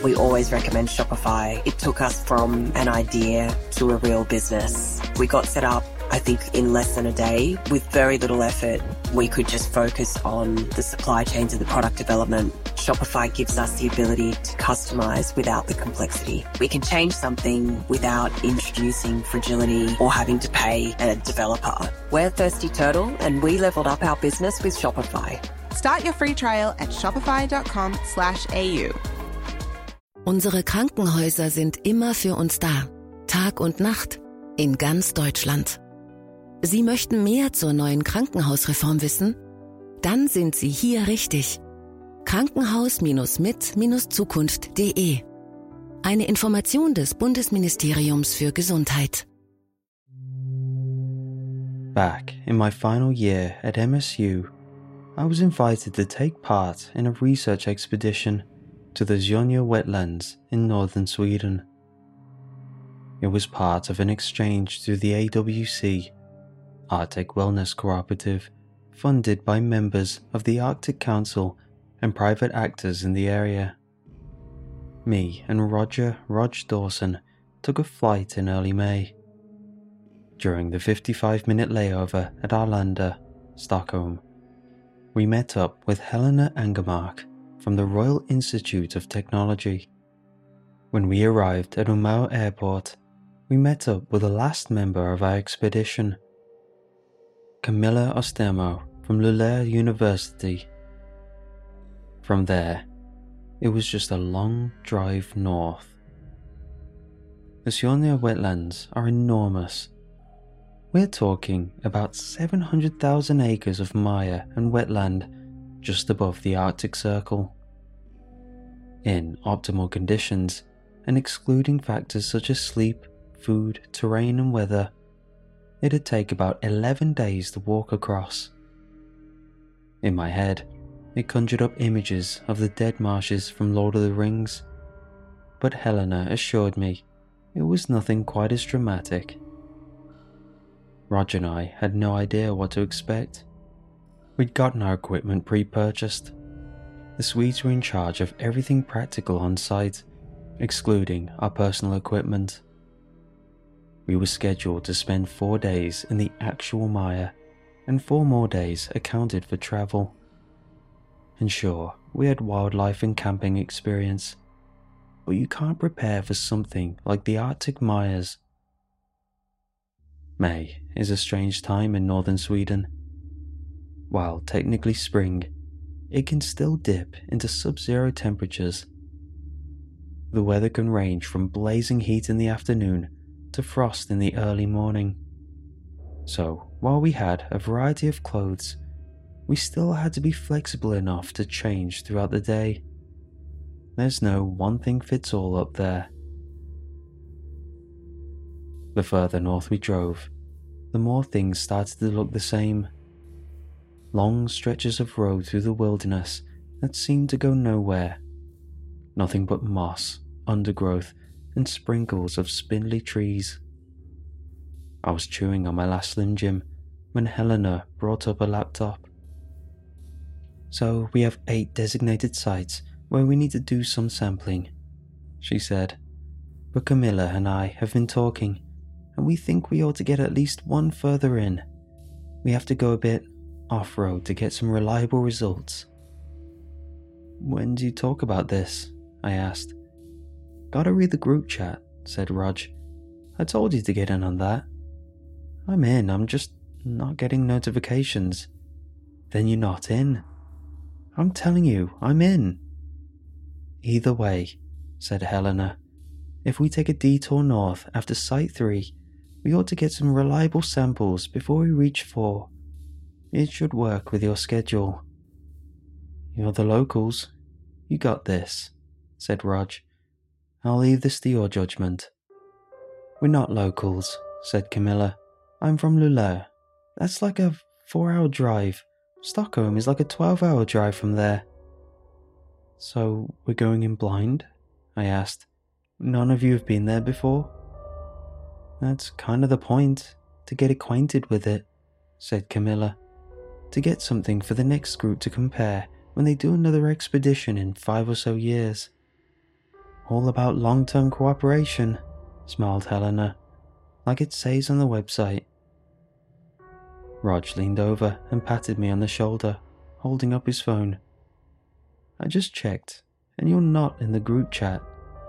We always recommend Shopify. It took us from an idea to a real business. We got set up, I think, in less than a day. With very little effort, we could just focus on the supply chains and the product development. Shopify gives us the ability to customize without the complexity. We can change something without introducing fragility or having to pay a developer. We're Thirsty Turtle, and we leveled up our business with Shopify. Start your free trial at shopify.com/au. Unsere Krankenhäuser sind immer für uns da. Tag und Nacht. In ganz Deutschland. Sie möchten mehr zur neuen Krankenhausreform wissen? Dann sind Sie hier richtig. Krankenhaus-mit-zukunft.de. Eine Information des Bundesministeriums für Gesundheit. Back in my final year at MSU, I was invited to take part in a research expedition to the Zjönja wetlands in northern Sweden. It was part of an exchange through the AWC, Arctic Wellness Cooperative, funded by members of the Arctic Council and private actors in the area. Me and Roger Dawson took a flight in early May. During the 55-minute layover at Arlanda, Stockholm, we met up with Helena Angermark from the Royal Institute of Technology. When we arrived at Umeå Airport, we met up with the last member of our expedition, Camilla Ostemo from Luleå University. From there, it was just a long drive north. The Zjönja wetlands are enormous. We're talking about 700,000 acres of mire and wetland just above the Arctic Circle. In optimal conditions, and excluding factors such as sleep, food, terrain and weather, it'd take about 11 days to walk across. In my head, it conjured up images of the dead marshes from Lord of the Rings, but Helena assured me it was nothing quite as dramatic. Roger and I had no idea what to expect. We'd gotten our equipment pre-purchased. The Swedes were in charge of everything practical on site, excluding our personal equipment. We were scheduled to spend 4 days in the actual mire, and 4 more days accounted for travel. And sure, we had wildlife and camping experience, but you can't prepare for something like the Arctic mires. May is a strange time in northern Sweden. While technically spring, it can still dip into sub-zero temperatures. The weather can range from blazing heat in the afternoon to frost in the early morning. So, while we had a variety of clothes, we still had to be flexible enough to change throughout the day. There's no one thing fits all up there. The further north we drove, the more things started to look the same. Long stretches of road through the wilderness that seemed to go nowhere. Nothing but moss, undergrowth, and sprinkles of spindly trees. I was chewing on my last Slim Jim when Helena brought up a laptop. So we have 8 designated sites where we need to do some sampling, she said. But Camilla and I have been talking, and we think we ought to get at least one further in. We have to go a bit off-road to get some reliable results. When do you talk about this? I asked. Gotta read the group chat, said Rog. I told you to get in on that. I'm in, I'm just not getting notifications. Then you're not in. I'm telling you, I'm in. Either way, said Helena, if we take a detour north after Site 3, we ought to get some reliable samples before we reach 4. It should work with your schedule. You're the locals. You got this, said Rog. I'll leave this to your judgment. We're not locals, said Camilla. I'm from Luleå. That's like a 4-hour drive. Stockholm is like a 12-hour drive from there. So we're going in blind? I asked. None of you have been there before? That's kind of the point, to get acquainted with it, said Camilla. To get something for the next group to compare when they do another expedition in 5 or so years. All about long-term cooperation, smiled Helena, like it says on the website. Rog leaned over and patted me on the shoulder, holding up his phone. I just checked, and you're not in the group chat.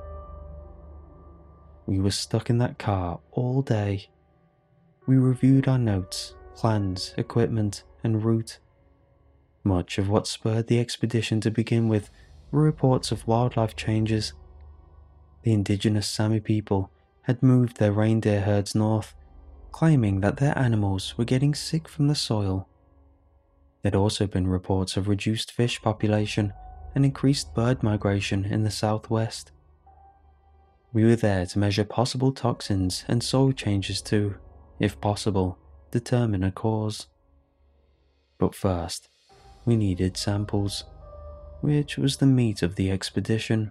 We were stuck in that car all day. We reviewed our notes, plans, equipment, and route. Much of what spurred the expedition to begin with were reports of wildlife changes. The indigenous Sami people had moved their reindeer herds north, claiming that their animals were getting sick from the soil. There'd also been reports of reduced fish population and increased bird migration in the southwest. We were there to measure possible toxins and soil changes to, if possible, determine a cause. But first, we needed samples, which was the meat of the expedition.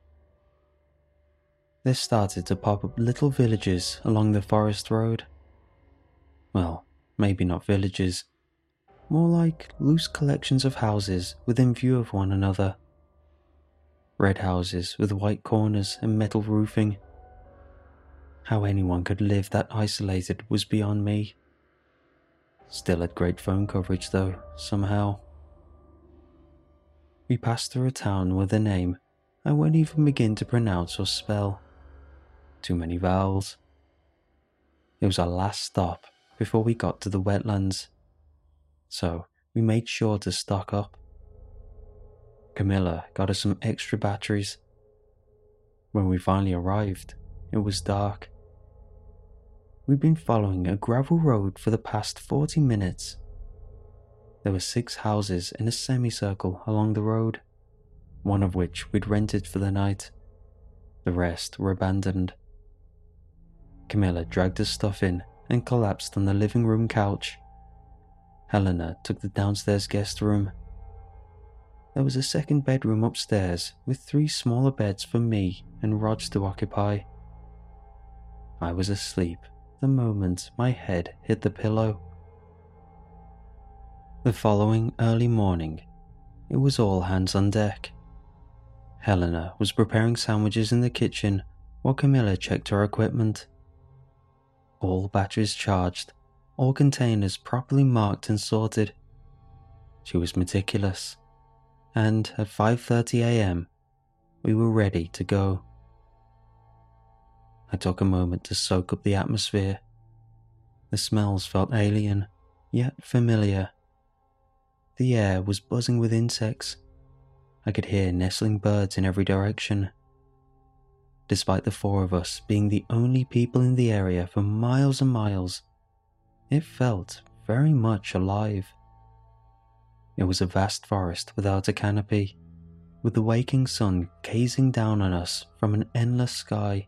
There started to pop up little villages along the forest road. Well, maybe not villages, more like loose collections of houses within view of one another. Red houses with white corners and metal roofing. How anyone could live that isolated was beyond me. Still had great phone coverage though, somehow. We passed through a town with a name I won't even begin to pronounce or spell. Too many vowels. It was our last stop before we got to the wetlands, so we made sure to stock up. Camilla got us some extra batteries. When we finally arrived, it was dark. We'd been following a gravel road for the past 40 minutes. There were 6 houses in a semicircle along the road, one of which we'd rented for the night. The rest were abandoned. Camilla dragged her stuff in and collapsed on the living room couch. Helena took the downstairs guest room. There was a second bedroom upstairs with 3 smaller beds for me and Rog to occupy. I was asleep the moment my head hit the pillow. The following early morning, it was all hands on deck. Helena was preparing sandwiches in the kitchen while Camilla checked her equipment. All batteries charged, all containers properly marked and sorted. She was meticulous, and at 5:30 a.m, we were ready to go. I took a moment to soak up the atmosphere. The smells felt alien, yet familiar. The air was buzzing with insects. I could hear nestling birds in every direction. Despite the 4 of us being the only people in the area for miles and miles, it felt very much alive. It was a vast forest without a canopy, with the waking sun gazing down on us from an endless sky.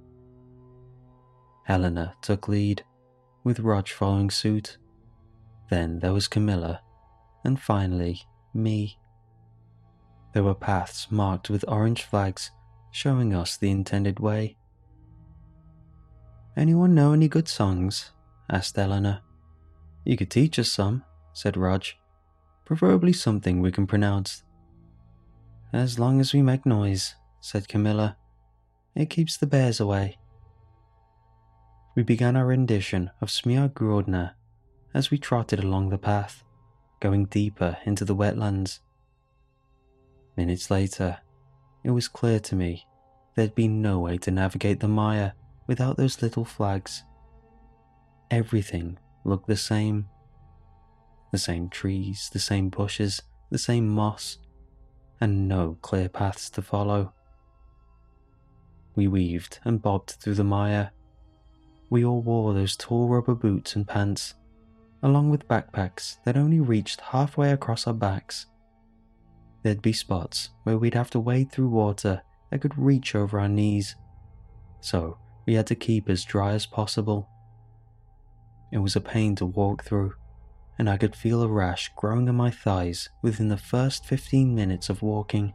Helena took lead, with Rog following suit. Then there was Camilla, and finally, me. There were paths marked with orange flags showing us the intended way. "Anyone know any good songs?" asked Helena. "You could teach us some," said Rog. "Preferably something we can pronounce." "As long as we make noise," said Camilla. "It keeps the bears away." We began our rendition of Smia Grodna as we trotted along the path, going deeper into the wetlands. Minutes later, it was clear to me there'd be no way to navigate the mire without those little flags. Everything looked the same. The same trees, the same bushes, the same moss, and no clear paths to follow. We weaved and bobbed through the mire. We all wore those tall rubber boots and pants, along with backpacks that only reached halfway across our backs. There'd be spots where we'd have to wade through water that could reach over our knees, so we had to keep as dry as possible. It was a pain to walk through, and I could feel a rash growing on my thighs within the first 15 minutes of walking.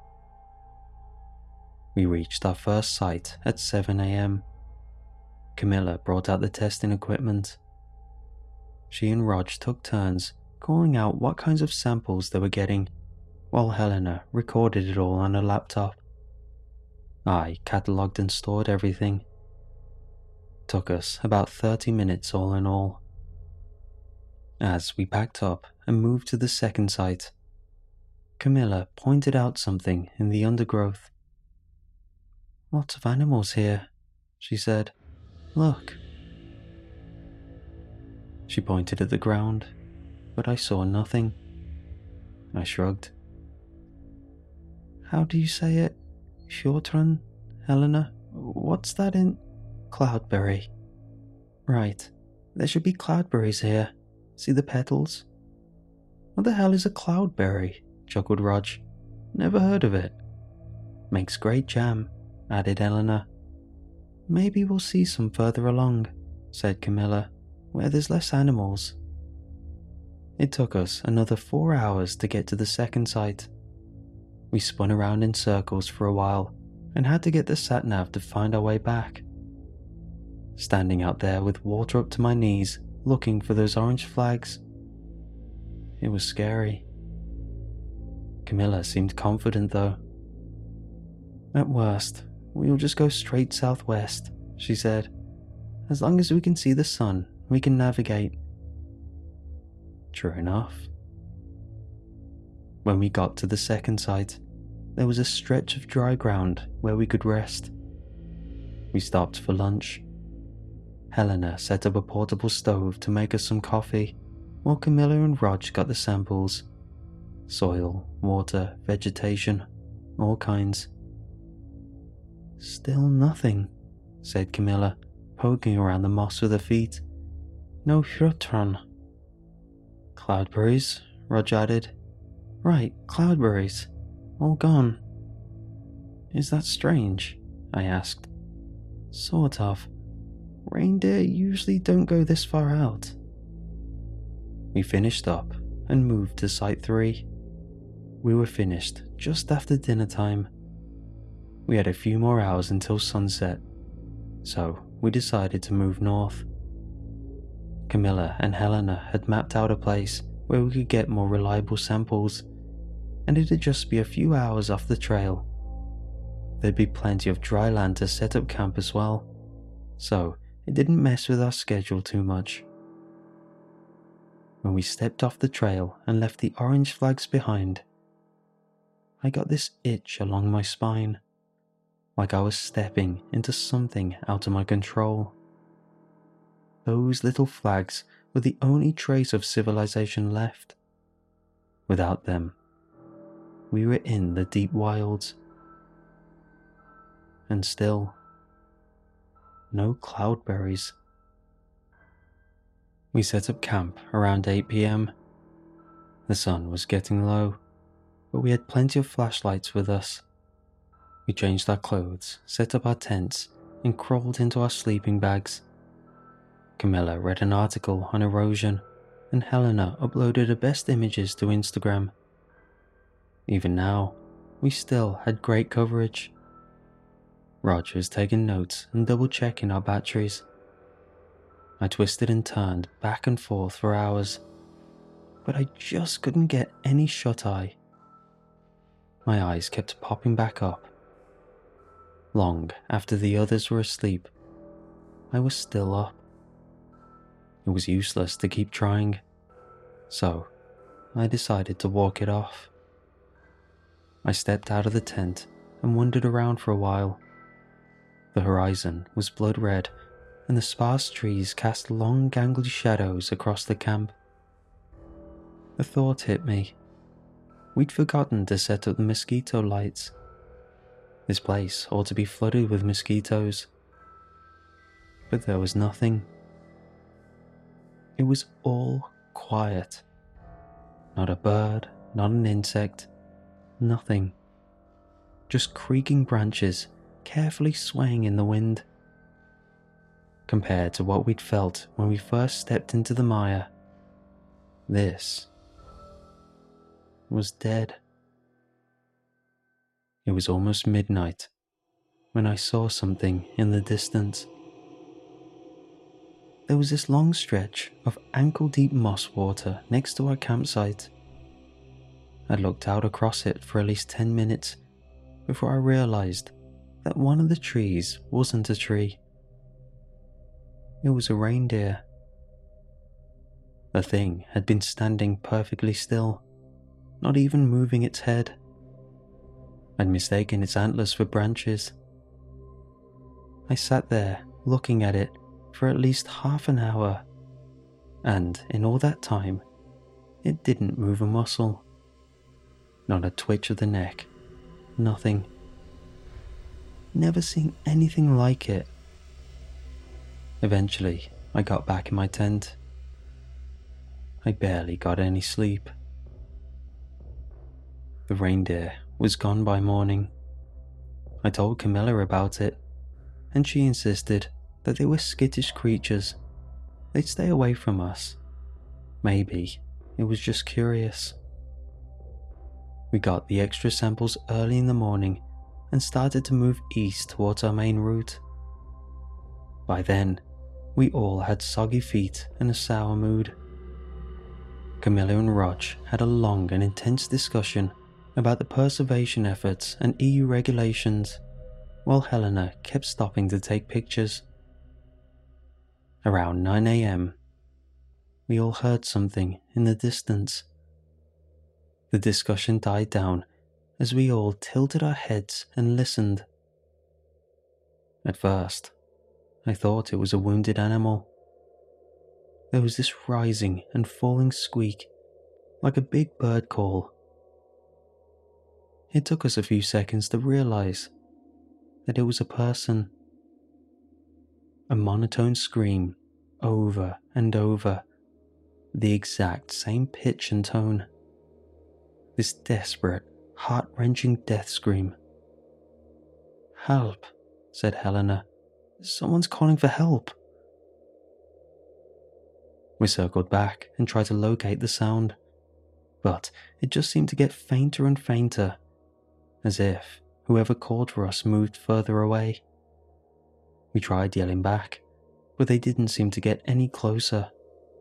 We reached our first site at 7 a.m. Camilla brought out the testing equipment. She and Rog took turns calling out what kinds of samples they were getting, while Helena recorded it all on her laptop. I catalogued and stored everything. Took us about 30 minutes all in all. As we packed up and moved to the second site, Camilla pointed out something in the undergrowth. "Lots of animals here," she said. "Look." She pointed at the ground, but I saw nothing. I shrugged. "How do you say it? Fjortron, Helena? What's that in cloudberry? Right, there should be cloudberries here. See the petals?" "What the hell is a cloudberry?" chuckled Rog. "Never heard of it." "Makes great jam," added Helena. "Maybe we'll see some further along," said Camilla, "where there's less animals." It took us another 4 hours to get to the second site. We spun around in circles for a while and had to get the sat-nav to find our way back. Standing out there with water up to my knees, looking for those orange flags. It was scary. Camilla seemed confident though. "At worst, we'll just go straight southwest," she said. "As long as we can see the sun, we can navigate." True enough. When we got to the second site, there was a stretch of dry ground where we could rest. We stopped for lunch. Helena set up a portable stove to make us some coffee, while Camilla and Rog got the samples. Soil, water, vegetation, all kinds. "Still nothing," said Camilla, poking around the moss with her feet. "No Fjortron." "Cloudberries," Rog added. "Right, cloudberries. All gone." "Is that strange?" I asked. "Sort of. Reindeer usually don't go this far out." We finished up and moved to Site 3. We were finished just after dinner time. We had a few more hours until sunset, so we decided to move north. Camilla and Helena had mapped out a place where we could get more reliable samples, and it'd just be a few hours off the trail. There'd be plenty of dry land to set up camp as well, so it didn't mess with our schedule too much. When we stepped off the trail and left the orange flags behind, I got this itch along my spine, like I was stepping into something out of my control. Those little flags were the only trace of civilization left. Without them, we were in the deep wilds. And still, no cloudberries. We set up camp around 8 p.m. The sun was getting low, but we had plenty of flashlights with us. We changed our clothes, set up our tents, and crawled into our sleeping bags. Camilla read an article on erosion, and Helena uploaded her best images to Instagram. Even now, we still had great coverage. Roger was taking notes and double-checking our batteries. I twisted and turned back and forth for hours, but I just couldn't get any shut-eye. My eyes kept popping back up. Long after the others were asleep, I was still up. It was useless to keep trying, so I decided to walk it off. I stepped out of the tent and wandered around for a while. The horizon was blood red, and the sparse trees cast long gangly shadows across the camp. A thought hit me. We'd forgotten to set up the mosquito lights. This place ought to be flooded with mosquitoes. But there was nothing. It was all quiet. Not a bird, not an insect, nothing. Just creaking branches carefully swaying in the wind. Compared to what we'd felt when we first stepped into the mire, this was dead. It was almost midnight when I saw something in the distance. There was this long stretch of ankle-deep moss water next to our campsite. I looked out across it for at least 10 minutes before I realized that one of the trees wasn't a tree. It was a reindeer. The thing had been standing perfectly still, not even moving its head. I'd mistaken its antlers for branches. I sat there looking at it for at least half an hour, and in all that time, it didn't move a muscle. Not a twitch of the neck, nothing. Never seen anything like it. Eventually, I got back in my tent. I barely got any sleep. The reindeer was gone by morning. I told Camilla about it, and she insisted that they were skittish creatures. They'd stay away from us. Maybe it was just curious. We got the extra samples early in the morning and started to move east towards our main route. By then, we all had soggy feet and a sour mood. Camilla and Rog had a long and intense discussion about the preservation efforts and EU regulations, while Helena kept stopping to take pictures. Around 9 a.m, we all heard something in the distance. The discussion died down as we all tilted our heads and listened. At first, I thought it was a wounded animal. There was this rising and falling squeak, like a big bird call. It took us a few seconds to realize that it was a person. A monotone scream, over and over, the exact same pitch and tone. This desperate, heart-wrenching death scream. "Help," said Helena. "Someone's calling for help." We circled back and tried to locate the sound, but it just seemed to get fainter and fainter, as if whoever called for us moved further away. We tried yelling back, but they didn't seem to get any closer.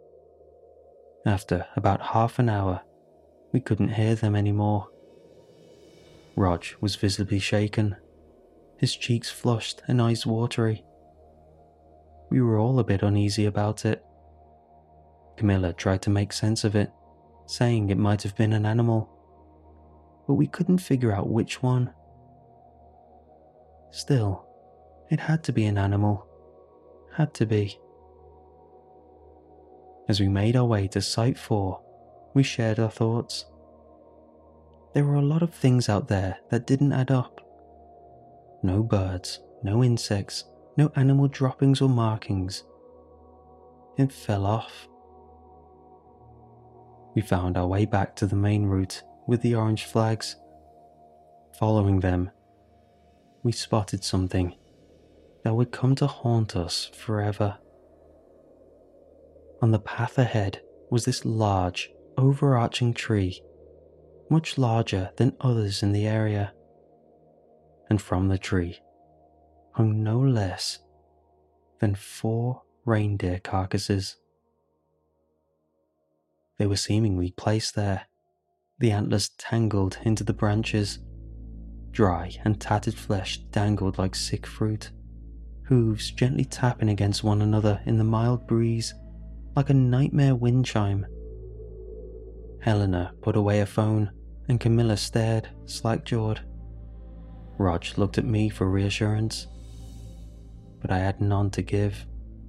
After about half an hour, we couldn't hear them anymore. Rog was visibly shaken, his cheeks flushed and eyes watery. We were all a bit uneasy about it. Camilla tried to make sense of it, saying it might have been an animal, but we couldn't figure out which one. Still, it had to be an animal. Had to be. As we made our way to Site 4, we shared our thoughts. There were a lot of things out there that didn't add up. No birds, no insects, no animal droppings or markings. It fell off. We found our way back to the main route with the orange flags. Following them, we spotted something that would come to haunt us forever. On the path ahead was this large, overarching tree, much larger than others in the area. And from the tree hung no less than 4 reindeer carcasses. They were seemingly placed there, the antlers tangled into the branches. Dry and tattered flesh dangled like sick fruit, hooves gently tapping against one another in the mild breeze, like a nightmare wind chime. Helena put away her phone, and Camilla stared, slack-jawed. Rog looked at me for reassurance, but I had none to give.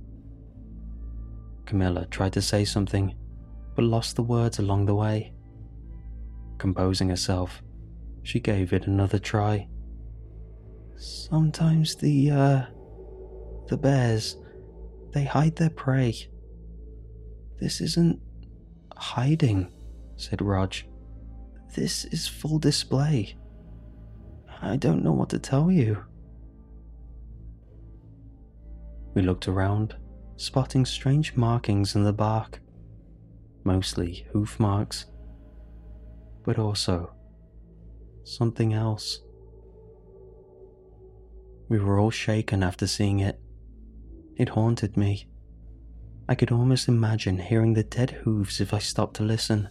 Camilla tried to say something, but lost the words along the way. Composing herself, she gave it another try. "Sometimes the bears, they hide their prey. This isn't hiding," said Rog. "This is full display. I don't know what to tell you." We looked around, spotting strange markings in the bark, mostly hoof marks, but also something else. We were all shaken after seeing it. It haunted me. I could almost imagine hearing the dead hooves if I stopped to listen.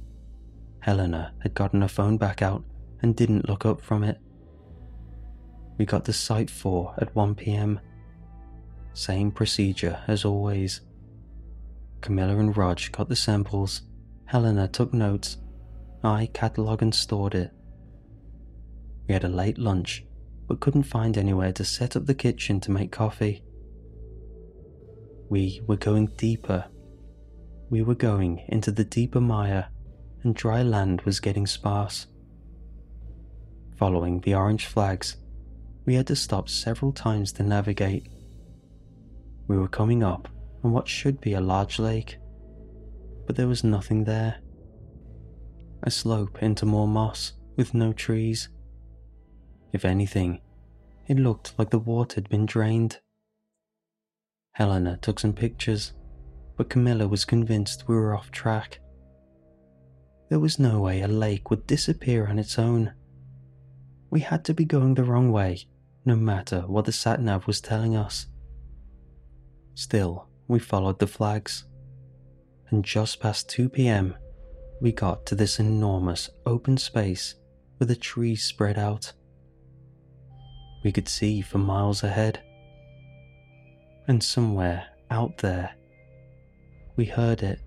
Helena had gotten her phone back out and didn't look up from it. we got to Site 4 at 1 PM. Same procedure as always. Camilla and Rog got the samples, Helena took notes, I catalogued and stored it. We had a late lunch, but couldn't find anywhere to set up the kitchen to make coffee. We were going deeper. We were going into the deeper mire, and dry land was getting sparse. Following the orange flags, we had to stop several times to navigate. We were coming up on what should be a large lake, but there was nothing there. A slope into more moss with no trees. If anything, it looked like the water had been drained. Helena took some pictures, but Camilla was convinced we were off track. There was no way a lake would disappear on its own. We had to be going the wrong way, no matter what the sat-nav was telling us. Still, we followed the flags, and just past 2 PM, we got to this enormous open space with the trees spread out. We could see for miles ahead, and somewhere out there, we heard it.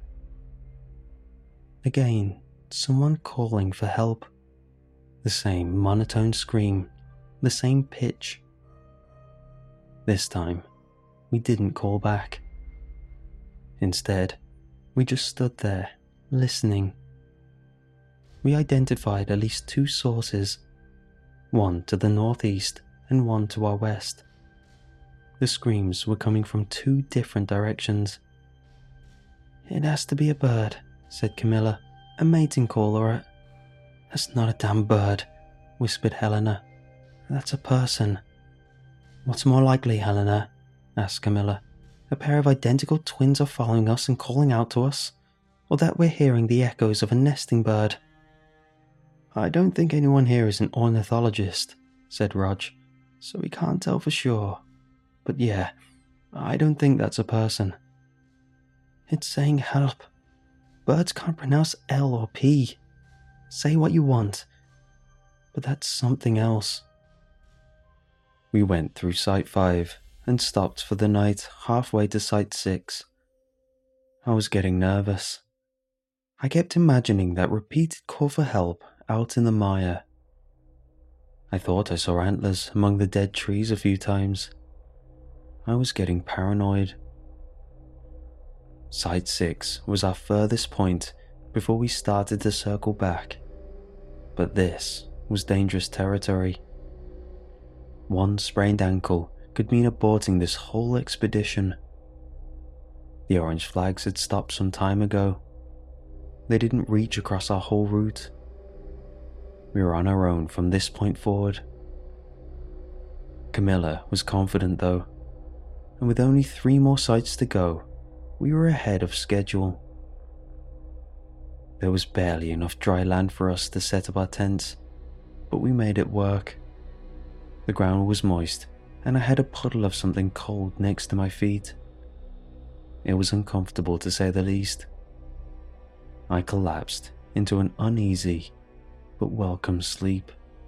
Again, someone calling for help. The same monotone scream, the same pitch. This time, we didn't call back. Instead, we just stood there, listening. We identified at least 2 sources, one to the northeast and one to our west. The screams were coming from 2 different directions. "It has to be a bird," said Camilla. "A mating call or a—" "That's not a damn bird," whispered Helena. "That's a person." "What's more likely, Helena?" asked Camilla. "A pair of identical twins are following us and calling out to us, or that we're hearing the echoes of a nesting bird?" "I don't think anyone here is an ornithologist," said Rog, "so we can't tell for sure. But yeah, I don't think that's a person." "It's saying help. Birds can't pronounce L or P. Say what you want, but that's something else." We went through Site 5 and stopped for the night halfway to Site 6. I was getting nervous. I kept imagining that repeated call for help out in the mire. I thought I saw antlers among the dead trees a few times. I was getting paranoid. Site 6 was our furthest point before we started to circle back, but this was dangerous territory. One sprained ankle could mean aborting this whole expedition. The orange flags had stopped some time ago. They didn't reach across our whole route. We were on our own from this point forward. Camilla was confident though, and with only 3 more sites to go, we were ahead of schedule. There was barely enough dry land for us to set up our tents, but we made it work. The ground was moist, and I had a puddle of something cold next to my feet. It was uncomfortable to say the least. I collapsed into an uneasy but welcome sleep.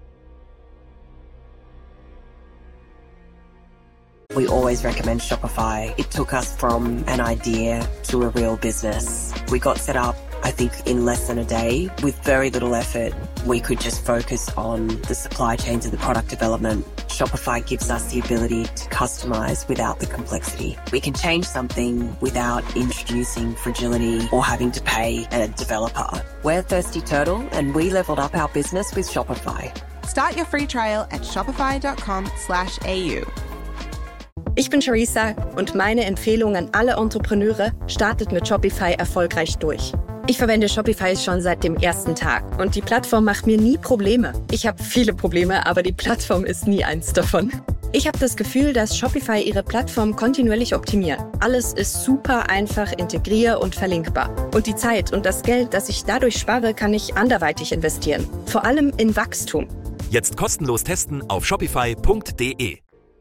We always recommend Shopify. It took us from an idea to a real business. We got set up, I think, in less than a day with very little effort. We could just focus on the supply chains and the product development. Shopify gives us the ability to customize without the complexity. We can change something without introducing fragility or having to pay a developer. We're Thirsty Turtle, and we leveled up our business with Shopify. Start your free trial at shopify.com/au. Ich bin Charissa und meine Empfehlung an alle Entrepreneure: startet mit Shopify erfolgreich durch. Ich verwende Shopify schon seit dem ersten Tag und die Plattform macht mir nie Probleme. Ich habe viele Probleme, aber die Plattform ist nie eins davon. Ich habe das Gefühl, dass Shopify ihre Plattform kontinuierlich optimiert. Alles ist super einfach integrier- und verlinkbar. Und die Zeit und das Geld, das ich dadurch spare, kann ich anderweitig investieren. Vor allem in Wachstum. Jetzt kostenlos testen auf shopify.de.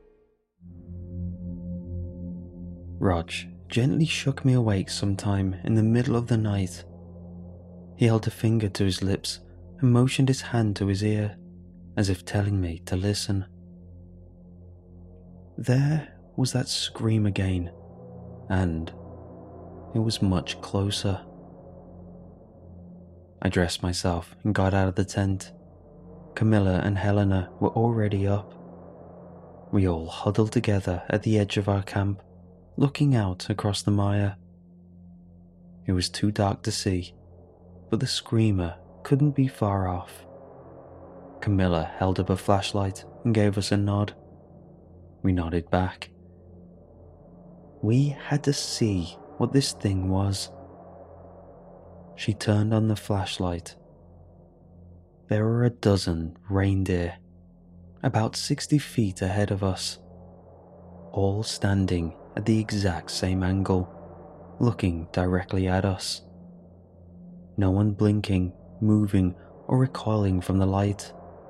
Rog gently shook me awake sometime in the middle of the night. He held a finger to his lips and motioned his hand to his ear, as if telling me to listen. there was that scream again, and it was much closer. I dressed myself and got out of the tent. Camilla and Helena were already up. We all huddled together at the edge of our camp, looking out across the mire. It was too dark to see, but the screamer couldn't be far off. Camilla held up a flashlight and gave us a nod. We nodded back. We had to see what this thing was. She turned on the flashlight. There were a dozen reindeer, about 60 feet ahead of us, all standing at the exact same angle, looking directly at us. No one blinking, moving, or recoiling from the light.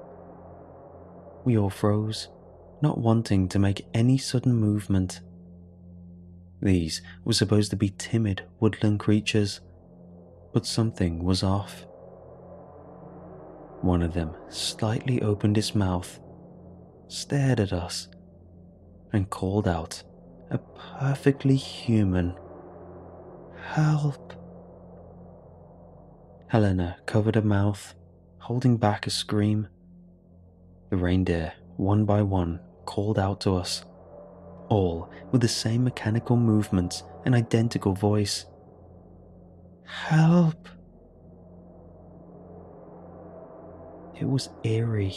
We all froze, not wanting to make any sudden movement. These were supposed to be timid woodland creatures, but something was off. One of them slightly opened its mouth, stared at us, and called out a perfectly human "Help!" Helena covered her mouth, holding back a scream. The reindeer, one by one, called out to us, all with the same mechanical movements and identical voice. "Help!" It was eerie.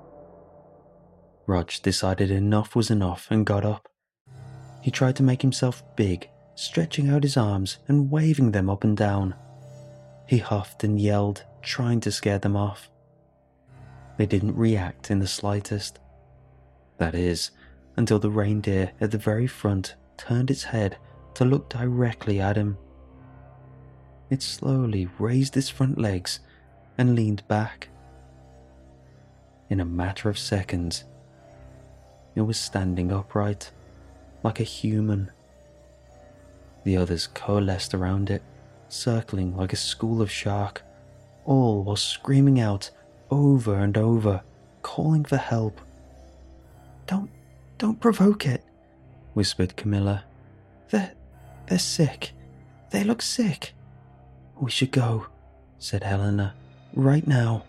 Rog decided enough was enough and got up. He tried to make himself big, stretching out his arms and waving them up and down. He huffed and yelled, trying to scare them off. They didn't react in the slightest. That is, until the reindeer at the very front turned its head to look directly at him. It slowly raised its front legs and leaned back. In a matter of seconds, it was standing upright, like a human. The others coalesced around it, circling like a school of shark, all while screaming out over and over, calling for help. Don't provoke it," whispered Camilla. They're sick. They look sick." "We should go," said Helena. "Right now."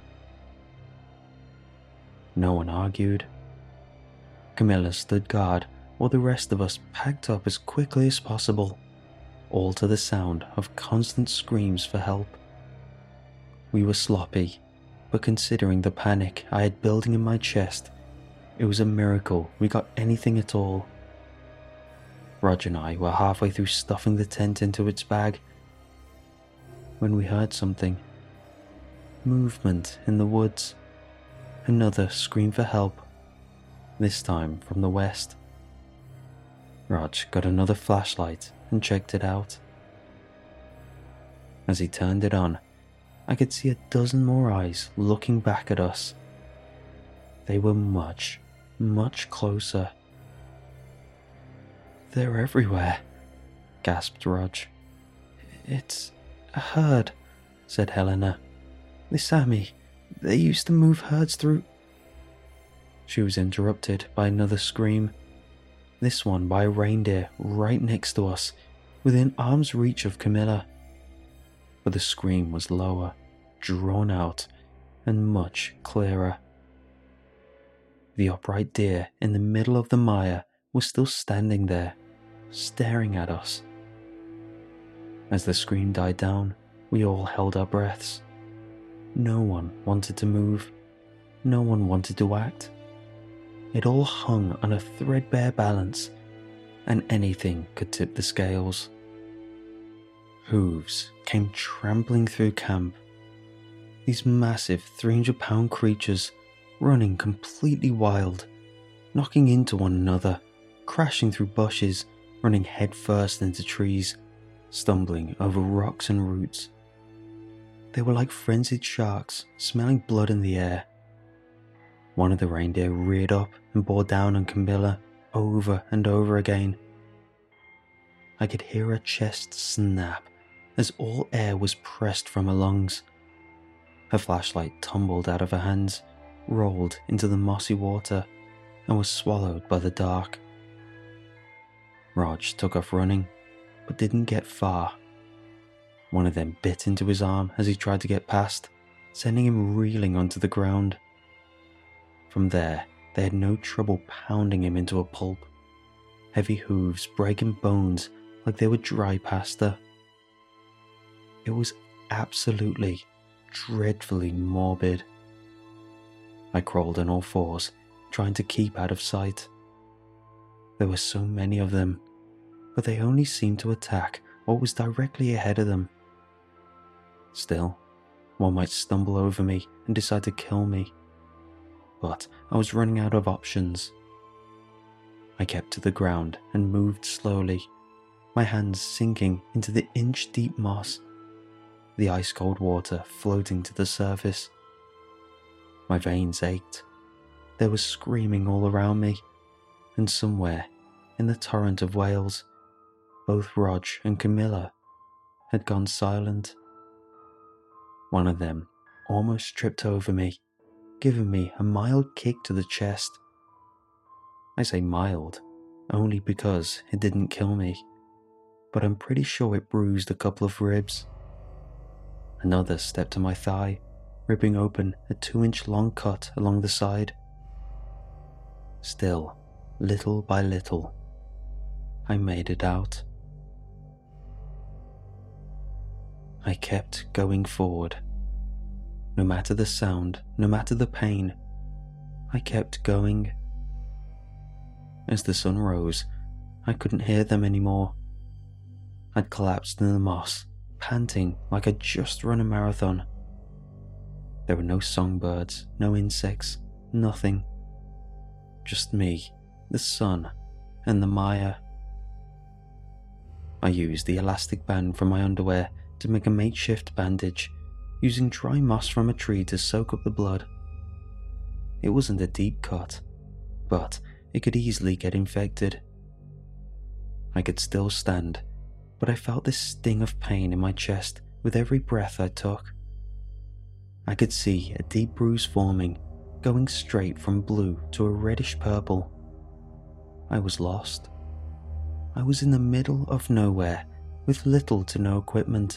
No one argued. Camilla stood guard while the rest of us packed up as quickly as possible, all to the sound of constant screams for help. We were sloppy, but considering the panic I had building in my chest, it was a miracle we got anything at all. Rog and I were halfway through stuffing the tent into its bag when we heard something. Movement in the woods. Another scream for help, this time from the west. Rog got another flashlight and checked it out. As he turned it on, I could see a dozen more eyes looking back at us. They were much, much closer. "They're everywhere," gasped Rog. "It's a herd," said Helena. "The Sami, they used to move herds through..." She was interrupted by another scream, this one by a reindeer right next to us, within arm's reach of Camilla. But the scream was lower, drawn out, and much clearer. The upright deer in the middle of the mire was still standing there, staring at us. As the scream died down, we all held our breaths. No one wanted to move. No one wanted to act. It all hung on a threadbare balance, and anything could tip the scales. Hooves came trampling through camp. These massive 300-pound creatures running completely wild, knocking into one another, crashing through bushes, running headfirst into trees, stumbling over rocks and roots. They were like frenzied sharks, smelling blood in the air. One of the reindeer reared up and bore down on Camilla over and over again. I could hear her chest snap as all air was pressed from her lungs. Her flashlight tumbled out of her hands, rolled into the mossy water, and was swallowed by the dark, Rog took off running, but didn't get far. One of them bit into his arm as he tried to get past, sending him reeling onto the ground. From there, they had no trouble pounding him into a pulp, heavy hooves breaking bones like they were dry pasta. It was absolutely, dreadfully morbid. I crawled on all fours, trying to keep out of sight. There were so many of them, but they only seemed to attack what was directly ahead of them. Still, one might stumble over me and decide to kill me, but I was running out of options. I kept to the ground and moved slowly, my hands sinking into the inch-deep moss, the ice-cold water floating to the surface. My veins ached. There was screaming all around me, and somewhere in the torrent of wails, both Rog and Camilla had gone silent. One of them almost tripped over me, giving me a mild kick to the chest. I say mild, only because it didn't kill me, but I'm pretty sure it bruised a couple of ribs. Another stepped to my thigh, ripping open a 2-inch long cut along the side. Still, little by little, I made it out. I kept going forward. No matter the sound, no matter the pain, I kept going. As the sun rose, I couldn't hear them anymore. I'd collapsed in the moss, panting like I'd just run a marathon. There were no songbirds, no insects, nothing. Just me, the sun, and the mire. I used the elastic band from my underwear to make a makeshift bandage, using dry moss from a tree to soak up the blood. It wasn't a deep cut, but it could easily get infected. I could still stand, but I felt this sting of pain in my chest with every breath I took. I could see a deep bruise forming, going straight from blue to a reddish purple. I was lost. I was in the middle of nowhere with little to no equipment.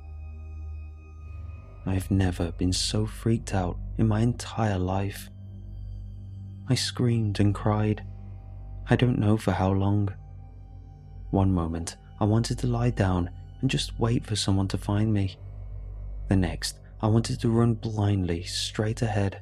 I've never been so freaked out in my entire life. I screamed and cried. I don't know for how long. One moment, I wanted to lie down and just wait for someone to find me. The next, I wanted to run blindly straight ahead.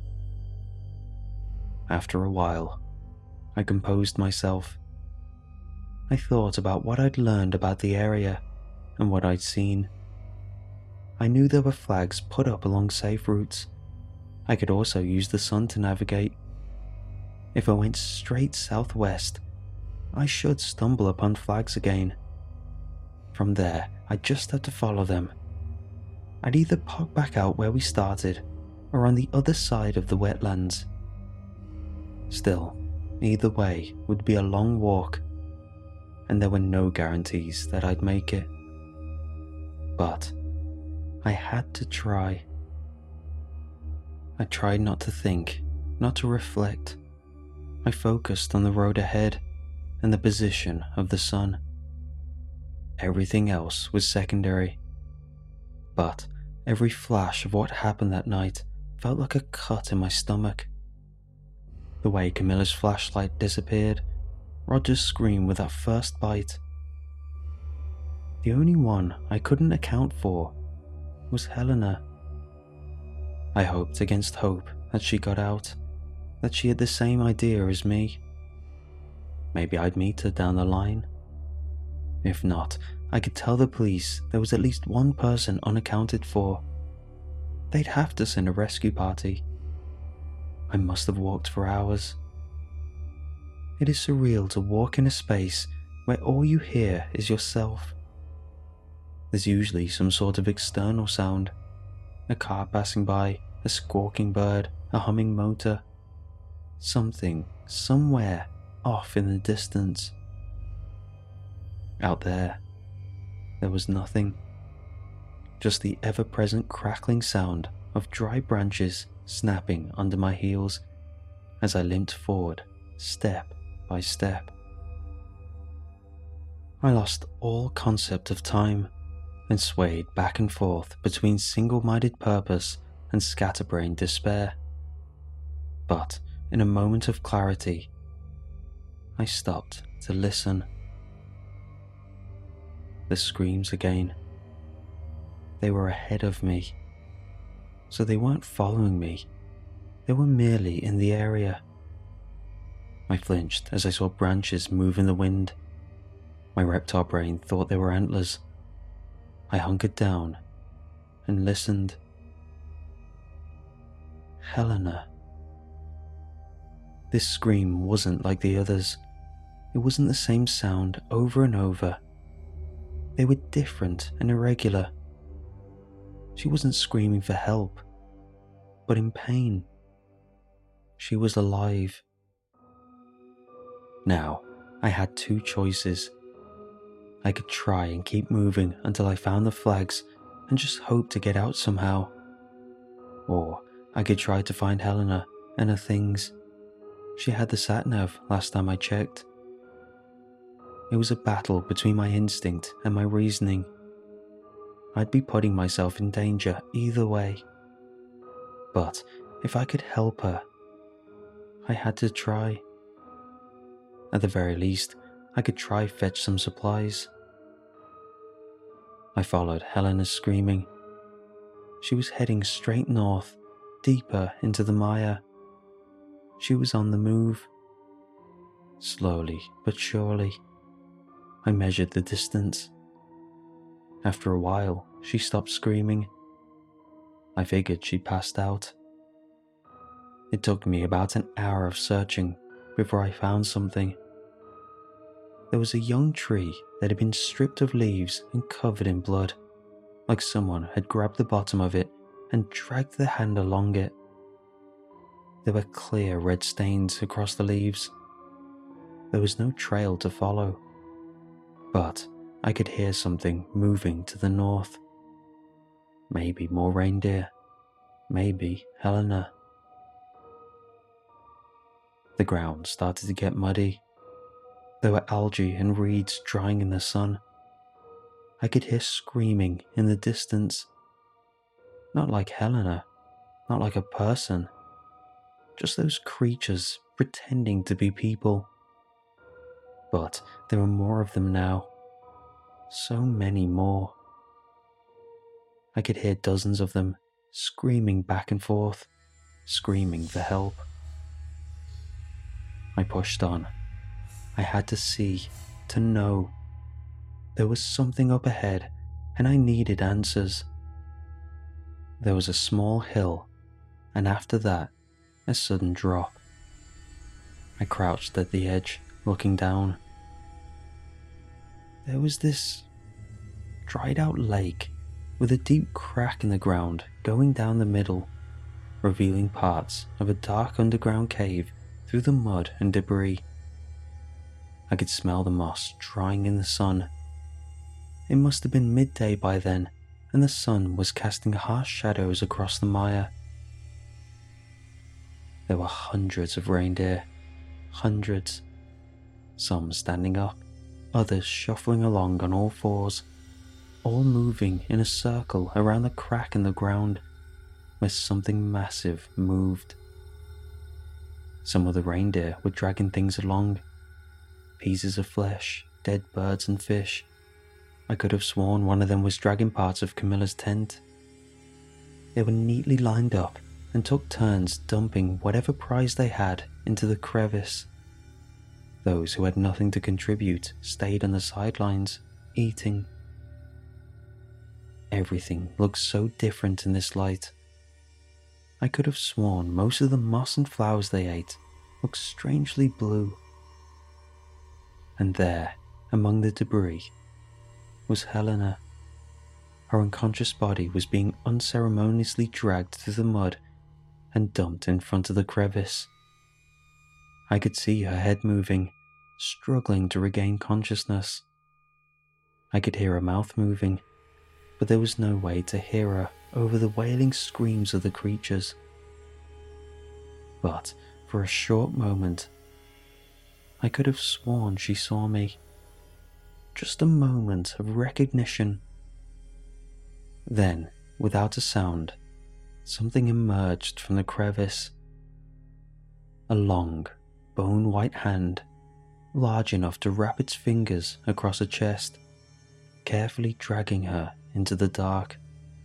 After a while, I composed myself. I thought about what I'd learned about the area and what I'd seen. I knew there were flags put up along safe routes. I could also use the sun to navigate. If I went straight southwest, I should stumble upon flags again. From there, I just had to follow them. I'd either pop back out where we started, or on the other side of the wetlands. Still, either way would be a long walk, and there were no guarantees that I'd make it. But I had to try. I tried not to think, not to reflect. I focused on the road ahead and the position of the sun. Everything else was secondary. But every flash of what happened that night felt like a cut in my stomach. The way Camilla's flashlight disappeared, Roger's scream with that first bite. The only one I couldn't account for was Helena. I hoped against hope that she got out, that she had the same idea as me. Maybe I'd meet her down the line. If not, I could tell the police there was at least one person unaccounted for. They'd have to send a rescue party. I must have walked for hours. It is surreal to walk in a space where all you hear is yourself. There's usually some sort of external sound, a car passing by, a squawking bird, a humming motor. Something, somewhere, off in the distance. Out there was nothing. Just the ever-present crackling sound of dry branches snapping under my heels as I limped forward, step by step. I lost all concept of time and swayed back and forth between single-minded purpose and scatterbrained despair. But in a moment of clarity, I stopped to listen. The screams again. They were ahead of me, so they weren't following me. They were merely in the area. I flinched as I saw branches move in the wind. My reptile brain thought they were antlers. I hunkered down and listened. Helena. This scream wasn't like the others. It wasn't the same sound over and over. They were different and irregular. She wasn't screaming for help, but in pain. She was alive. Now, I had two choices. I could try and keep moving until I found the flags and just hope to get out somehow. Or I could try to find Helena and her things. She had the sat-nav last time I checked. It was a battle between my instinct and my reasoning. I'd be putting myself in danger either way. But if I could help her, I had to try. At the very least, I could try fetch some supplies. I followed Helena's screaming. She was heading straight north, deeper into the mire. She was on the move. Slowly but surely, I measured the distance. After a while, she stopped screaming. I figured she'd passed out. It took me about an hour of searching before I found something. There was a young tree that had been stripped of leaves and covered in blood, like someone had grabbed the bottom of it and dragged their hand along it. There were clear red stains across the leaves. There was no trail to follow, but I could hear something moving to the north. Maybe more reindeer, maybe Helena. The ground started to get muddy. There were algae and reeds drying in the sun. I could hear screaming in the distance. Not like Helena, not like a person. Just those creatures pretending to be people. But there were more of them now. So many more. I could hear dozens of them screaming back and forth, screaming for help. I pushed on. I had to see, to know. There was something up ahead, and I needed answers. There was a small hill, and after that, a sudden drop. I crouched at the edge, looking down. There was this dried out lake with a deep crack in the ground going down the middle, revealing parts of a dark underground cave through the mud and debris. I could smell the moss drying in the sun. It must have been midday by then, and the sun was casting harsh shadows across the mire. There were hundreds of reindeer, hundreds. Some standing up, others shuffling along on all fours, all moving in a circle around the crack in the ground where something massive moved. Some of the reindeer were dragging things along. Pieces of flesh, dead birds and fish. I could have sworn one of them was dragging parts of Camilla's tent. They were neatly lined up and took turns dumping whatever prize they had into the crevice. Those who had nothing to contribute stayed on the sidelines, eating. Everything looked so different in this light. I could have sworn most of the moss and flowers they ate looked strangely blue. And there, among the debris, was Helena. Her unconscious body was being unceremoniously dragged through the mud and dumped in front of the crevice. I could see her head moving, struggling to regain consciousness. I could hear her mouth moving, but there was no way to hear her over the wailing screams of the creatures. But for a short moment, I could have sworn she saw me. just a moment of recognition. Then, without a sound, something emerged from the crevice. A long, bone-white hand, large enough to wrap its fingers across her chest, carefully dragging her into the dark.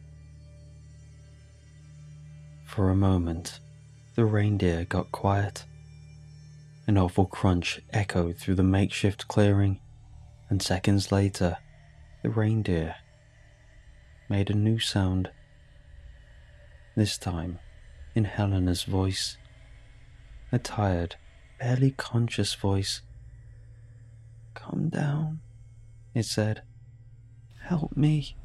For a moment, the reindeer got quiet. An awful crunch echoed through the makeshift clearing, and seconds later, the reindeer made a new sound. This time, in Helena's voice. A tired, barely conscious voice. "Come down," it said. "Help me."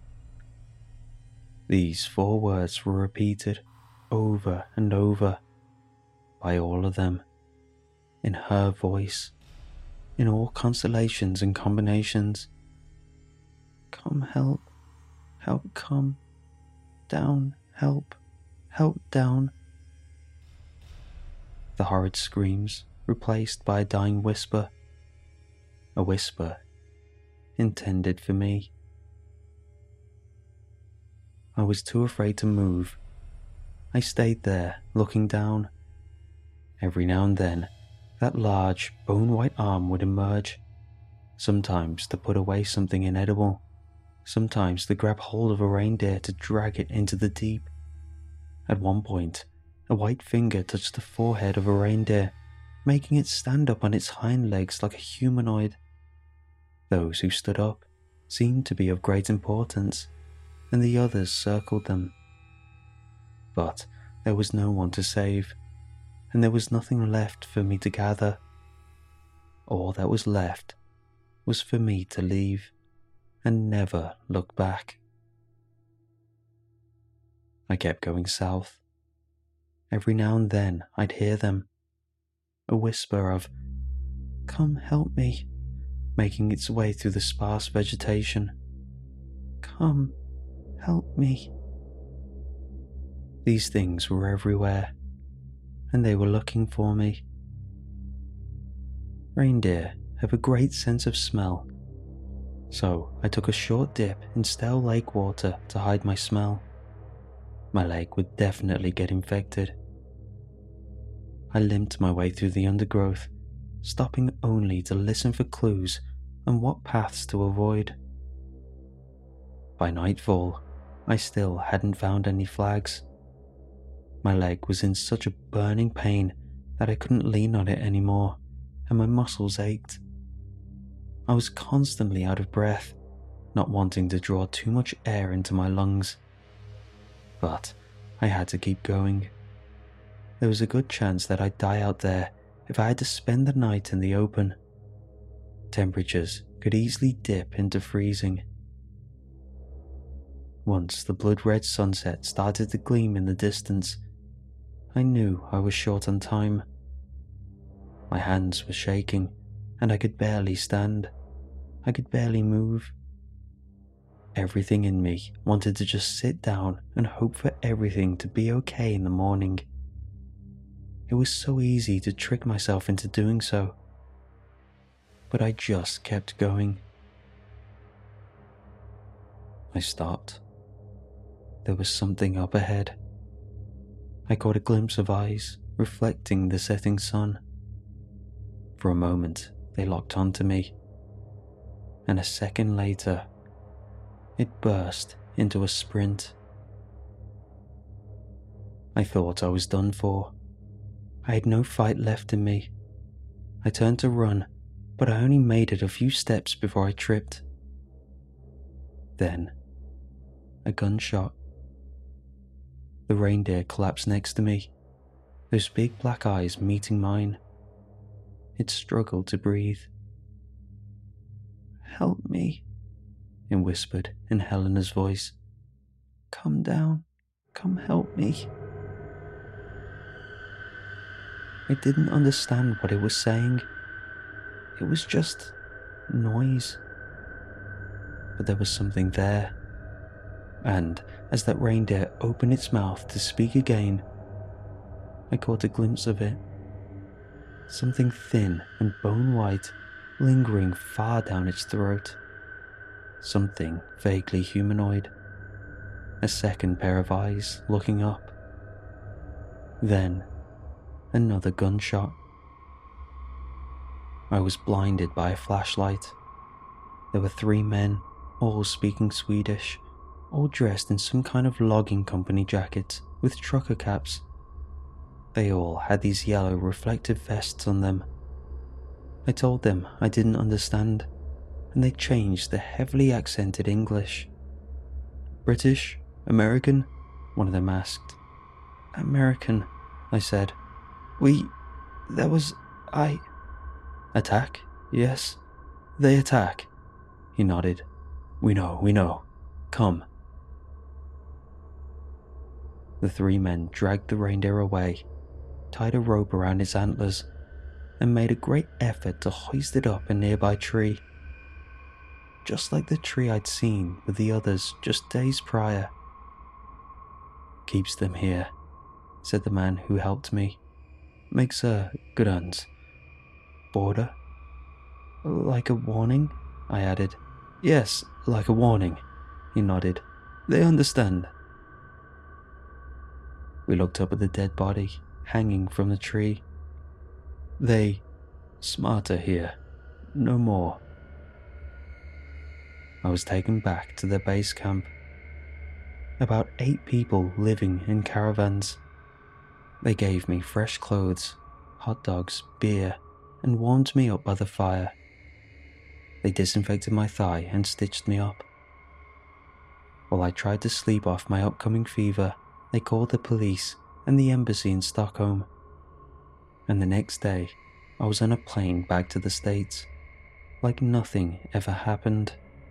These 4 words were repeated over and over by all of them, in her voice, in all constellations and combinations. "Come help, help come, down help, help down." The horrid screams replaced by a dying whisper. A whisper intended for me. I was too afraid to move. I stayed there, looking down. Every now and then, that large, bone-white arm would emerge, sometimes to put away something inedible, sometimes to grab hold of a reindeer to drag it into the deep. At one point, a white finger touched the forehead of a reindeer, making it stand up on its hind legs like a humanoid. Those who stood up seemed to be of great importance, and the others circled them. But there was no one to save, and there was nothing left for me to gather. All that was left was for me to leave and never look back. I kept going south. Every now and then I'd hear them, a whisper of, "Come help me," making its way through the sparse vegetation. "Come help me." These things were everywhere, and they were looking for me. Reindeer have a great sense of smell, so I took a short dip in stale lake water to hide my smell. My leg would definitely get infected. I limped my way through the undergrowth, stopping only to listen for clues on what paths to avoid. By nightfall, I still hadn't found any flags. My leg was in such a burning pain that I couldn't lean on it anymore, and my muscles ached. I was constantly out of breath, not wanting to draw too much air into my lungs. But I had to keep going. There was a good chance that I'd die out there if I had to spend the night in the open. Temperatures could easily dip into freezing. Once the blood-red sunset started to gleam in the distance, I knew I was short on time. My hands were shaking, and I could barely stand. I could barely move. Everything in me wanted to just sit down and hope for everything to be okay in the morning. It was so easy to trick myself into doing so. But I just kept going. I stopped. There was something up ahead. I caught a glimpse of eyes reflecting the setting sun. For a moment, they locked onto me, and a second later, it burst into a sprint. I thought I was done for. I had no fight left in me. I turned to run, but I only made it a few steps before I tripped. Then, a gunshot. The reindeer collapsed next to me, those big black eyes meeting mine. It struggled to breathe. "Help me," it whispered in Helena's voice. "Come down, come help me." I didn't understand what it was saying. It was just noise. But there was something there. And as that reindeer opened its mouth to speak again, I caught a glimpse of it. Something thin and bone-white lingering far down its throat. Something vaguely humanoid. A second pair of eyes looking up. Then, another gunshot. I was blinded by a flashlight. There were 3 men, all speaking Swedish, all dressed in some kind of logging company jackets with trucker caps. They all had these yellow reflective vests on them. I told them I didn't understand, and they changed the heavily accented English. "British? American?" one of them asked. "American," I said. "Attack? Yes. They attack." He nodded. We know. Come." The 3 men dragged the reindeer away, tied a rope around its antlers, and made a great effort to hoist it up a nearby tree. Just like the tree I'd seen with the others just days prior. "Keeps them here," said the man who helped me. "Makes good uns." "Border? Like a warning?" I added. "Yes, like a warning," he nodded. "They understand." We looked up at the dead body, hanging from the tree. "They smarter here, no more." I was taken back to their base camp. About 8 people living in caravans. They gave me fresh clothes, hot dogs, beer, and warmed me up by the fire. They disinfected my thigh and stitched me up. While I tried to sleep off my upcoming fever, they called the police and the embassy in Stockholm. And the next day, I was on a plane back to the States, like nothing ever happened.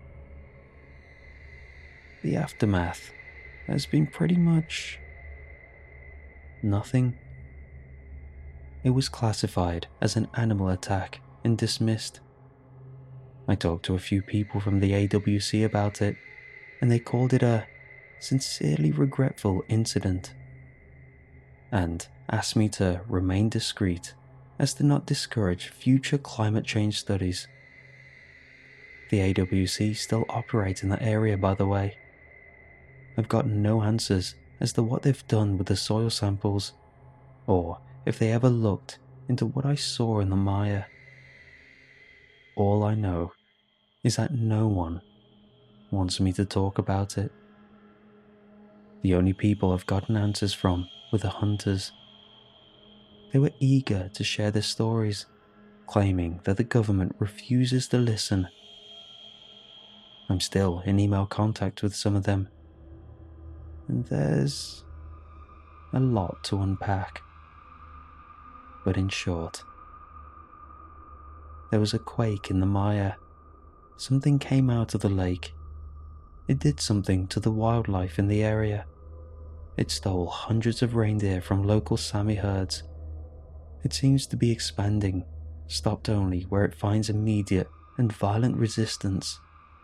The aftermath has been pretty much nothing. It was classified as an animal attack and dismissed. I talked to a few people from the AWC about it, and they called it a sincerely regretful incident, and asked me to remain discreet as to not discourage future climate change studies. The AWC still operates in that area, by the way. I've gotten no answers as to what they've done with the soil samples, or if they ever looked into what I saw in the mire. All I know is that no one wants me to talk about it. The only people I've gotten answers from were the hunters. They were eager to share their stories, claiming that the government refuses to listen. I'm still in email contact with some of them, and there's a lot to unpack. But in short, there was a quake in the mire. Something came out of the lake. It did something to the wildlife in the area. It stole hundreds of reindeer from local Sami herds. It seems to be expanding, stopped only where it finds immediate and violent resistance.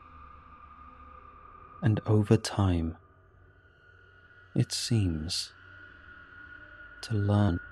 And over time, it seems to learn.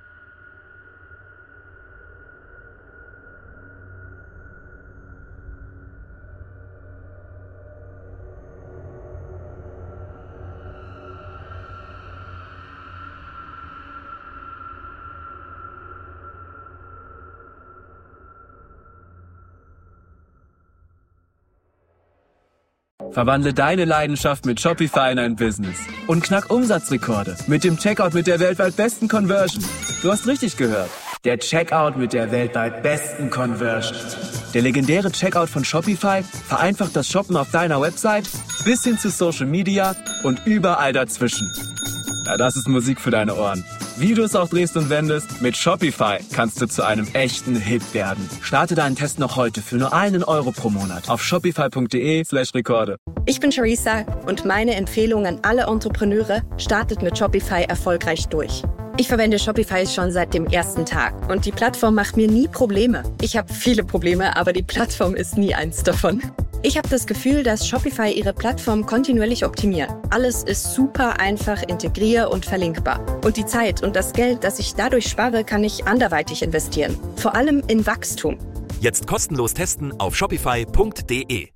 Verwandle deine Leidenschaft mit Shopify in ein Business und knack Umsatzrekorde mit dem Checkout mit der weltweit besten Conversion. Du hast richtig gehört. Der Checkout mit der weltweit besten Conversion. Der legendäre Checkout von Shopify vereinfacht das Shoppen auf deiner Website bis hin zu Social Media und überall dazwischen. Ja, das ist Musik für deine Ohren. Wie du es auch drehst und wendest, mit Shopify kannst du zu einem echten Hit werden. Starte deinen Test noch heute für nur €1 pro Monat auf shopify.de/Rekorde. Ich bin Charissa und meine Empfehlung an alle Entrepreneure: startet mit Shopify erfolgreich durch. Ich verwende Shopify schon seit dem ersten Tag und die Plattform macht mir nie Probleme. Ich habe viele Probleme, aber die Plattform ist nie eins davon. Ich habe das Gefühl, dass Shopify ihre Plattform kontinuierlich optimiert. Alles ist super einfach integrier- und verlinkbar. Und die Zeit und das Geld, das ich dadurch spare, kann ich anderweitig investieren. Vor allem in Wachstum. Jetzt kostenlos testen auf shopify.de.